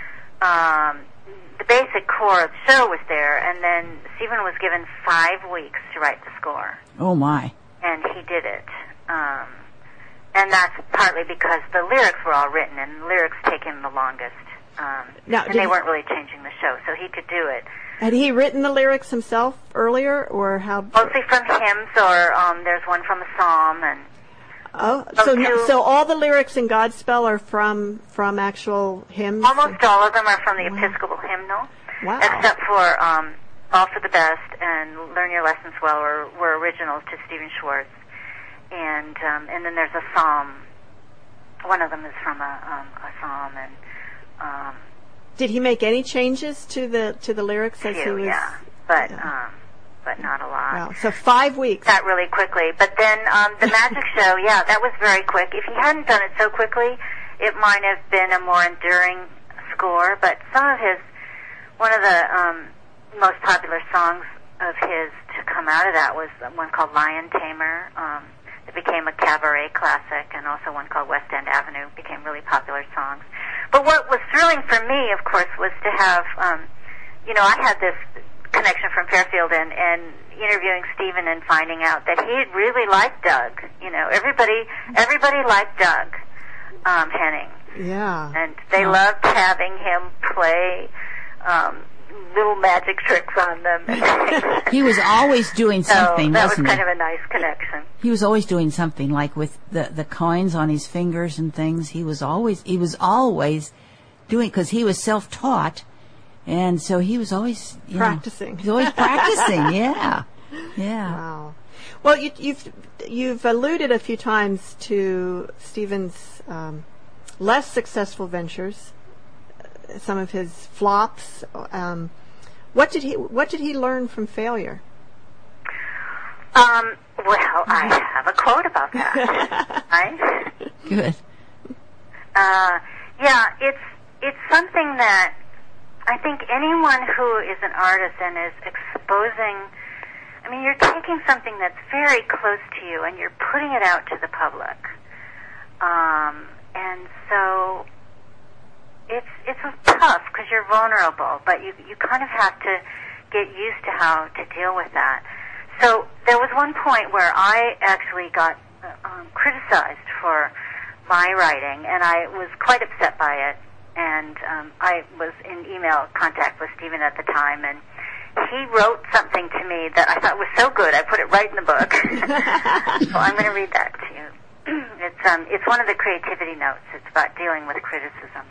Um, the basic core of the show was there, and then Stephen was given five weeks to write the score, Oh, my. and he did it. Um, and that's partly because the lyrics were all written, and the lyrics take him the longest. Um, Now, and did they he- weren't really changing the show, so he could do it. Had he written the lyrics himself earlier, or how? Mostly from hymns, or um, there's one from a psalm, and Oh, so two- so all the lyrics in Godspell are from from actual hymns. almost all of them are from the Episcopal hymnal, Wow. except for um, All for the Best and Learn Your Lessons Well were, were originals to Stephen Schwartz. And um, and then there's a psalm. One of them is from a, um, a psalm, and um, Did he make any changes to the to the lyrics as he few, was? yeah, but yeah. um, but not a lot. Wow. So five weeks. That really quickly. But then um, the magic show, yeah, that was very quick. If he hadn't done it so quickly, it might have been a more enduring score. But some of his, one of the um, most popular songs of his to come out of that was one called Lion Tamer. Um, it became a cabaret classic, and also one called West End Avenue became really popular songs. But what was thrilling for me, of course, was to have, um, you know, I had this connection from Fairfield and, and interviewing Stephen and finding out that he really liked Doug. You know, everybody everybody liked Doug um, Henning. Yeah. And they Oh. loved having him play um, little magic tricks on them. He was always doing so something, that was wasn't kind he? of a nice connection. He was always doing something, like with the, the coins on his fingers and things. He was always he was always doing, because he was self-taught, and so he was always you know, Practicing. he was always practicing. Yeah, yeah. Wow. Well, you, you've you've alluded a few times to Stephen's um, less successful ventures, uh, some of his flops. Um, what did he What did he learn from failure? Um, well, I have a quote about that. Right? Good. Uh, yeah, it's it's something that I think anyone who is an artist and is exposing, I mean, you're taking something that's very close to you and you're putting it out to the public. Um, and so it's it's tough because you're vulnerable, but you you kind of have to get used to how to deal with that. So there was one point where I actually got uh, um, criticized for my writing, and I was quite upset by it. And um, I was in email contact with Stephen at the time, and he wrote something to me that I thought was so good, I put it right in the book. So I'm going to read that to you. It's um, it's one of the creativity notes. It's about dealing with criticism.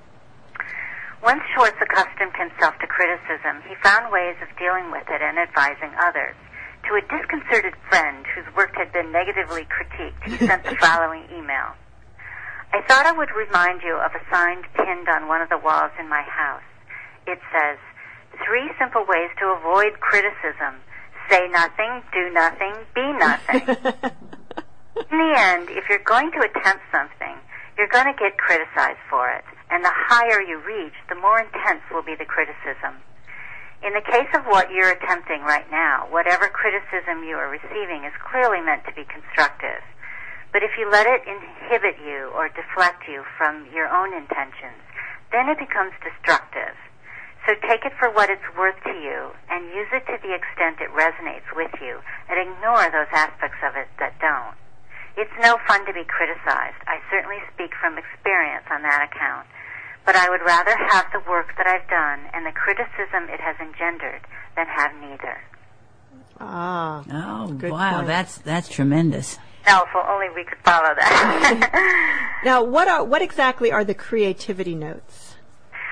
Once Schwartz accustomed himself to criticism, he found ways of dealing with it and advising others. To a disconcerted friend whose work had been negatively critiqued, he sent the following email. I thought I would remind you of a sign pinned on one of the walls in my house. It says, three simple ways to avoid criticism. Say nothing, do nothing, be nothing. In the end, if you're going to attempt something, you're going to get criticized for it. And the higher you reach, the more intense will be the criticism. In the case of what you're attempting right now, whatever criticism you are receiving is clearly meant to be constructive. But if you let it inhibit you or deflect you from your own intentions, then it becomes destructive. So take it for what it's worth to you and use it to the extent it resonates with you, and ignore those aspects of it that don't. It's no fun to be criticized. I certainly speak from experience on that account. But I would rather have the work that I've done and the criticism it has engendered than have neither. Ah. Oh, Good wow, point. that's that's tremendous. No, if only we could follow that. Now, what are what exactly are the creativity notes?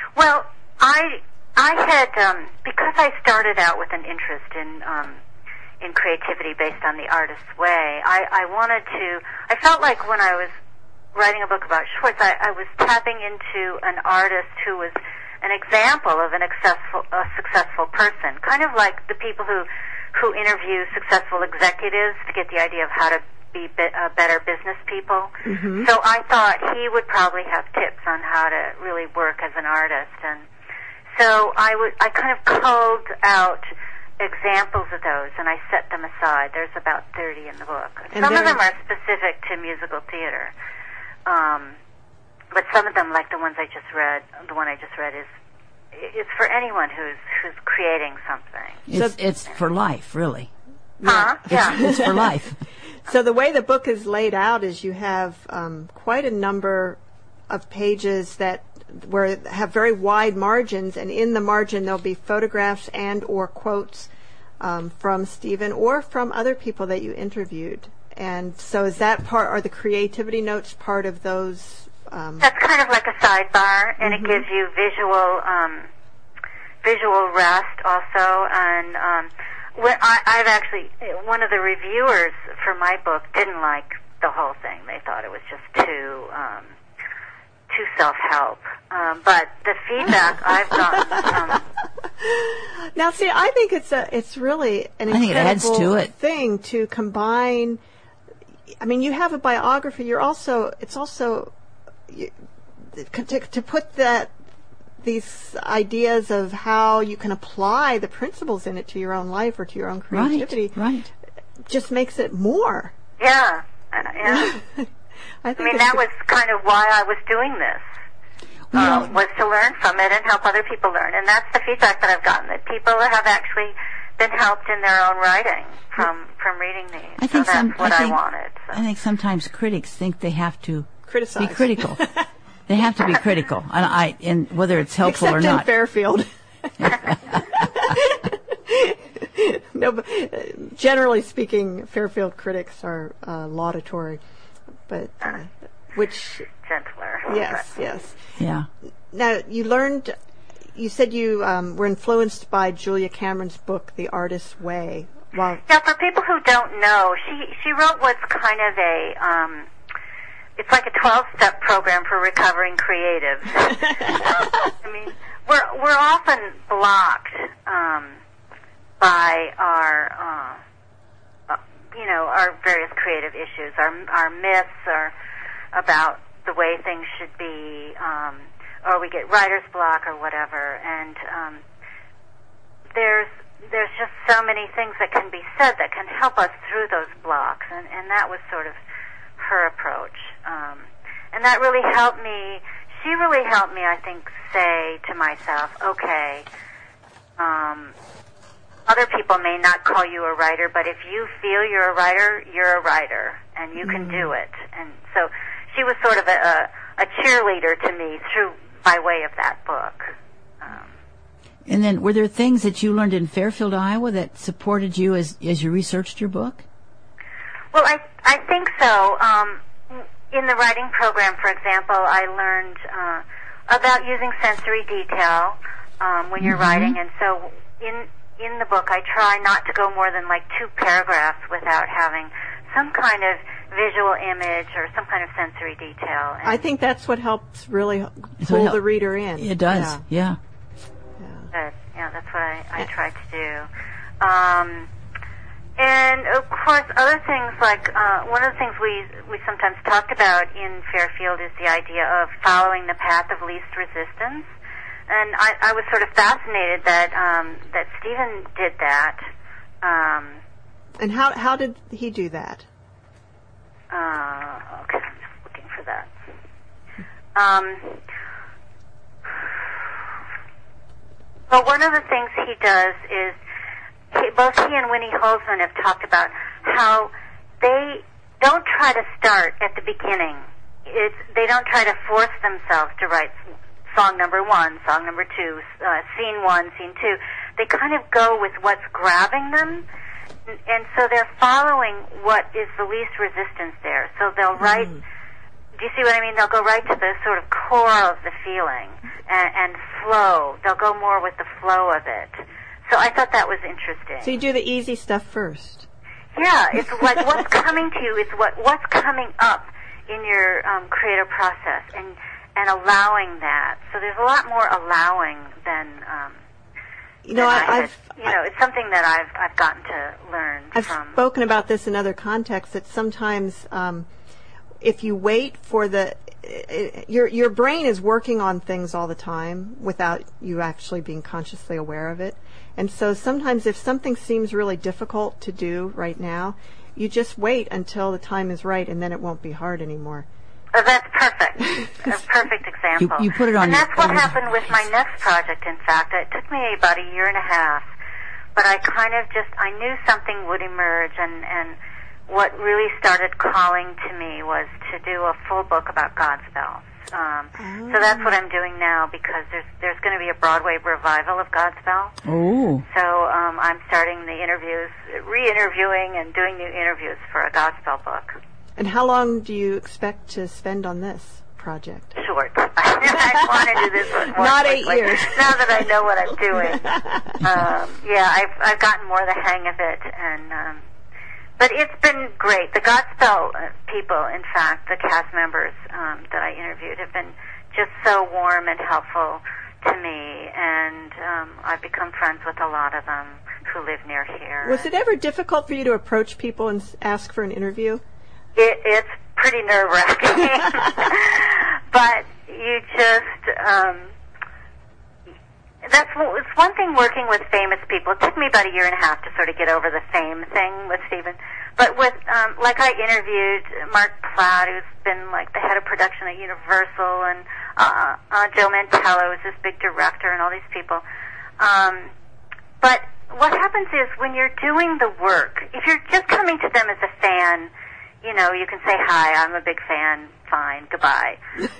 Well, I I had um, because I started out with an interest in um, in creativity based on the artist's way. I, I wanted to, I felt like when I was writing a book about Schwartz, I, I was tapping into an artist who was an example of an successful, a successful person, kind of like the people who, who interview successful executives to get the idea of how to be be, uh, better business people. Mm-hmm. So I thought he would probably have tips on how to really work as an artist, and so I would, I kind of culled out examples of those, and I set them aside. There's about thirty in the book. And some of there- them are specific to musical theater, um, but some of them, like the ones I just read, the one I just read, is it's for anyone who's who's creating something. It's, it's for life, really. Huh? Yeah. It's for life. So the way the book is laid out is you have um, quite a number of pages that where have very wide margins, and in the margin there'll be photographs and or quotes um, from Stephen or from other people that you interviewed. And so is that part, are the creativity notes part of those? Um, That's kind of like a sidebar, and Mhm. it gives you visual um, visual rest also. And um, when I, I've actually, one of the reviewers for my book didn't like the whole thing. They thought it was just too um, too self-help. Um, but the feedback I've gotten um, Now, see, I think it's a it's really an I think it adds incredible to it. thing to combine. I mean, you have a biography. You're also it's also you, to, to put that these ideas of how you can apply the principles in it to your own life or to your own creativity. Right, right. Just makes it more. yeah, uh, yeah. I I think mean, it's that a- was kind of why I was doing this. Well, uh, was to learn from it and help other people learn. And that's the feedback that I've gotten, that people have actually been helped in their own writing from, from reading these. I think so that's some, what I, I, think, wanted. So. I think sometimes critics think they have to criticize. be critical. They have to be critical, and I, and whether it's helpful Except or in not. Fairfield. No, but uh, generally speaking, Fairfield critics are uh, laudatory, but uh, which Gentler. yes, But- yes. Yeah. Now you learned. You said you um, were influenced by Julia Cameron's book, The Artist's Way. Well, Yeah, for people who don't know, she, she wrote what's kind of a, um, it's like a twelve-step program for recovering creatives. I mean, we're, we're often blocked, um, by our, uh, uh, you know, our various creative issues, our, our myths are about the way things should be, um, or we get writer's block or whatever, and, um, there's, there's just so many things that can be said that can help us through those blocks, and, and that was sort of her approach. Um, and that really helped me, she really helped me, I think, say to myself, okay, um, other people may not call you a writer, but if you feel you're a writer, you're a writer, and you can do it. And so she was sort of a, a, a cheerleader to me through, by way of that book. Um, And then, were there things that you learned in Fairfield, Iowa, that supported you as as you researched your book? Well, I I think so. Um, in the writing program, for example, I learned uh, about using sensory detail um, when you're Mm-hmm. writing, and so in in the book, I try not to go more than like two paragraphs without having some kind of visual image or some kind of sensory detail. And I think that's what helps really It's pull what the hel- reader in. It does, Yeah. yeah. Good. Yeah, that's what I, I try to do. Um, and of course, other things like uh, one of the things we we sometimes talked about in Fairfield is the idea of following the path of least resistance. And I, I was sort of fascinated that um, that Stephen did that. Um, And how how did he do that? uh, okay, I'm just looking for that. Um, well, one of the things he does is he, both he and Winnie Holzman have talked about how they don't try to start at the beginning. It's, they don't try to force themselves to write song number one, song number two, uh, scene one, scene two. They kind of go with what's grabbing them, and, and so they're following what is the least resistance there. So they'll write, Mm. do you see what I mean? They'll go right to the sort of core of the feeling and, and flow. They'll go more with the flow of it. So I thought that was interesting. So you do the easy stuff first. Yeah, it's like what's coming to you is what what's coming up in your um, creative process, and and allowing that. So there's a lot more allowing than um, you know. than I, I I've had, you know, it's something that I've I've gotten to learn I've from. spoken about this in other contexts. That sometimes um, if you wait for the it, your your brain is working on things all the time without you actually being consciously aware of it. And so sometimes if something seems really difficult to do right now, you just wait until the time is right, and then it won't be hard anymore. Oh, that's perfect. A perfect example. You, you put it on and that's your, what happened with my next project, in fact. It took me about a year and a half, but I kind of just, I knew something would emerge, and, and what really started calling to me was to do a full book about Godspell. Um, oh. So that's what I'm doing now, because there's there's going to be a Broadway revival of Godspell. Oh. So um, I'm starting the interviews, re-interviewing and doing new interviews for a Godspell book. And how long do you expect to spend on this project? Short. I want to do this one more Not quickly. eight years. Now that I know what I'm doing. um, yeah, I've I've gotten more the hang of it, and um, but it's been great. The Godspell people, in fact, the cast members um, that I interviewed, have been just so warm and helpful to me, and um, I've become friends with a lot of them who live near here. Was it ever difficult for you to approach people and ask for an interview? It, it's pretty nerve-wracking, but you just, um, that's it's one thing working with famous people. It took me about a year and a half to sort of get over the fame thing with Stephen. But with, um, like I interviewed Mark Platt, who's been like the head of production at Universal, and uh, uh, Joe Mantello, who's this big director, and all these people. Um, but what happens is when you're doing the work, if you're just coming to them as a fan, you know, you can say, hi, I'm a big fan, fine, goodbye.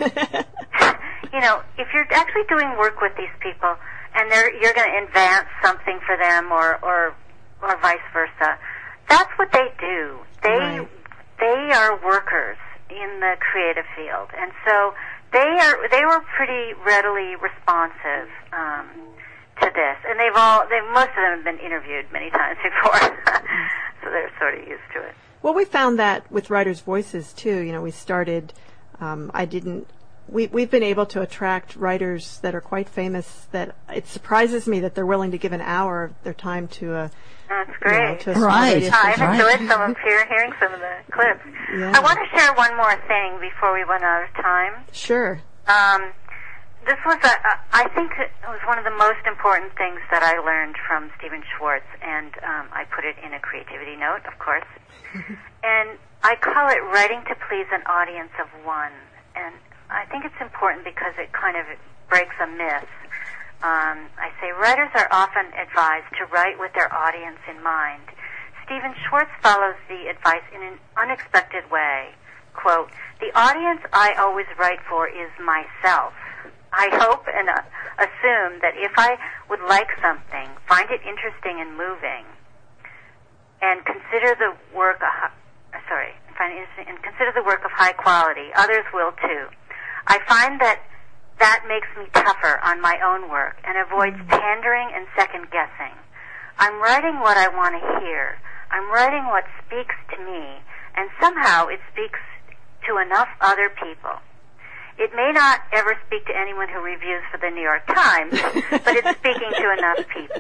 You know, if you're actually doing work with these people, and they're, you're going to advance something for them, or, or, or vice versa, that's what they do. They, right. they are workers in the creative field. And so they are, they were pretty readily responsive, um, to this. And they've all, they, most of them have been interviewed many times before. So they're sort of used to it. Well, we found that with Writers' Voices, too. You know, we started, um, I didn't, we, we've been able to attract writers that are quite famous, that it surprises me that they're willing to give an hour of their time to a, That's great. You know, to a Right. radio I've station. enjoyed some of hear, hearing some of the clips. Yeah. I want to share one more thing before we run out of time. Sure. Um, this was, a, a, I think it was one of the most important things that I learned from Stephen Schwartz, and um, I put it in a creativity note, of course. And I call it writing to please an audience of one. And I think it's important because it kind of breaks a myth. Um, I say writers are often advised to write with their audience in mind. Stephen Schwartz follows the advice in an unexpected way. Quote, the audience I always write for is myself. I hope and uh, assume that if I would like something, find it interesting and moving, and consider the work, uh, sorry, find it interesting, and consider the work of high quality, others will too. I find that that makes me tougher on my own work and avoids pandering and second guessing. I'm writing what I want to hear. I'm writing what speaks to me, and somehow it speaks to enough other people. It may not ever speak to anyone who reviews for the New York Times, but it's speaking to enough people.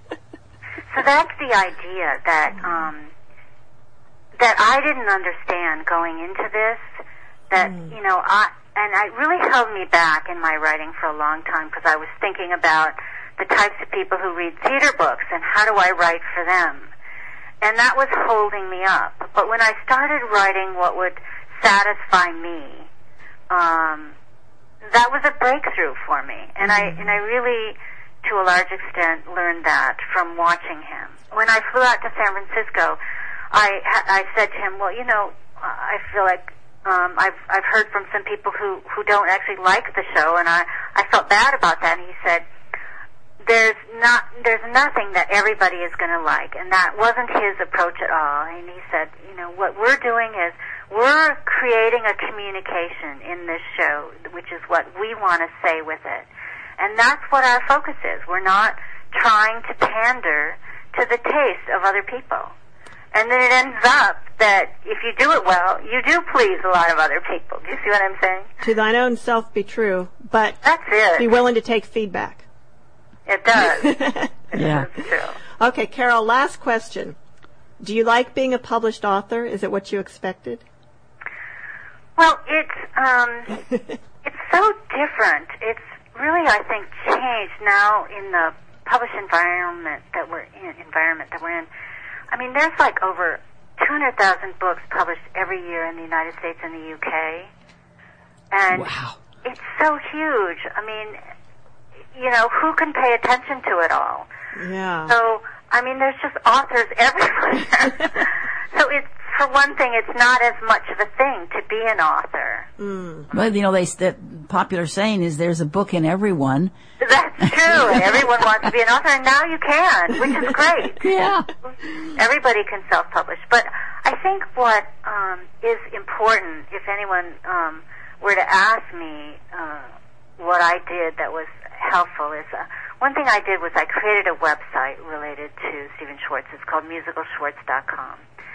So that's the idea that um, that I didn't understand going into this. That mm. you know, I and it really held me back in my writing for a long time, because I was thinking about the types of people who read theater books and how do I write for them, and that was holding me up. But when I started writing what would satisfy me, um, that was a breakthrough for me, and mm. I and I really, to a large extent, learned that from watching him. When I flew out to San Francisco, I I said to him, well, you know, I feel like um, I've I've heard from some people who who don't actually like the show, and I I felt bad about that. And he said, there's not there's nothing that everybody is going to like, and that wasn't his approach at all. And he said, you know, what we're doing is we're creating a communication in this show, which is what we want to say with it. And that's what our focus is. We're not trying to pander to the taste of other people. And then it ends up that if you do it well, you do please a lot of other people. Do you see what I'm saying? To thine own self be true, but That's it. be willing to take feedback. It does. Yeah. That's true. Okay, Carol, last question. Do you like being a published author? Is it what you expected? Well, it's um, it's so different. It's really, I think, changed now in the published environment that we're in. Environment that we're in. I mean, there's like over two hundred thousand books published every year in the United States and the U K, and Wow. it's so huge. I mean, you know, who can pay attention to it all? Yeah. So, I mean, there's just authors everywhere. So it's, for one thing, it's not as much of a thing to be an author. Mm. Well, you know, they the popular saying is there's a book in everyone. That's true. Everyone wants to be an author, and now you can, which is great. Yeah. Everybody can self-publish. But I think what um, is important, if anyone um, were to ask me uh, what I did that was helpful, is uh, one thing I did was I created a website related to Stephen Schwartz. It's called musical schwartz dot com.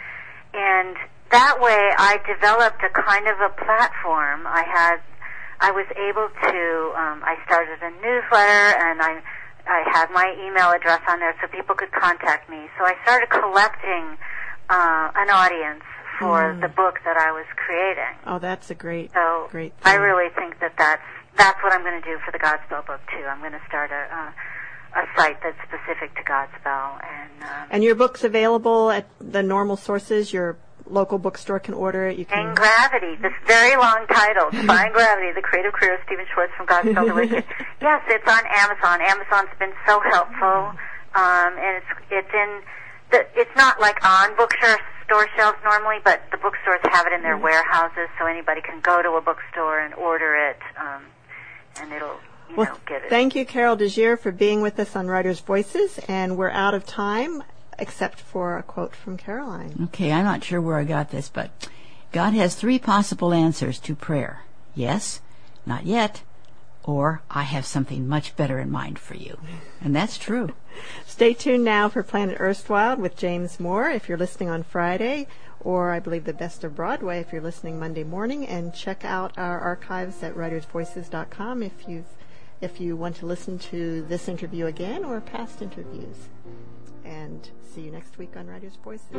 And that way I developed a kind of a platform. I had, I was able to, um, I started a newsletter, and I, I had my email address on there so people could contact me. So I started collecting uh, an audience for Mm. the book that I was creating. Oh, that's a great, So great thing. I really think that that's, that's what I'm going to do for the Godspell book, too. I'm going to start a, a, a site that's specific to Godspell. And, um, And your book's available at the normal sources? Your local bookstore can order it? You can. And Gravity, this very long title, Defying Gravity, The Creative Career of Stephen Schwartz from Godspell to Wicked. Yes, it's on Amazon. Amazon's been so helpful. Um, and it's, it's in, the, it's not like on bookstore store shelves normally, but the bookstores have it in their warehouses, so anybody can go to a bookstore and order it, um, and it'll, you Well, know, get it. thank you, Carol Desir, for being with us on Writer's Voices, and we're out of time, except for a quote from Caroline. Okay, I'm not sure where I got this, but God has three possible answers to prayer. Yes, not yet, or I have something much better in mind for you. And that's true. Stay tuned now for Planet Erstwhile with James Moore if you're listening on Friday, or I believe the Best of Broadway if you're listening Monday morning, and check out our archives at writers voices dot com if you if you want to listen to this interview again or past interviews. And see you next week on Writers' Voices.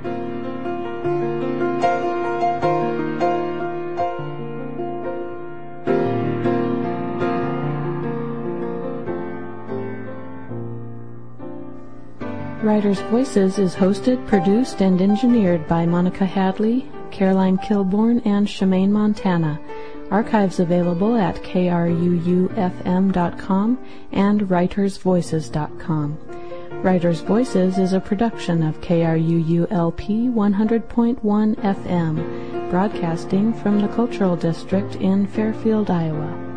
Writers' Voices is hosted, produced, and engineered by Monica Hadley, Caroline Kilborn, and Shemaine Montana. Archives available at K R U U F M dot com and writers voices dot com. Writers' Voices is a production of K R U U L P one hundred point one F M, broadcasting from the Cultural District in Fairfield, Iowa.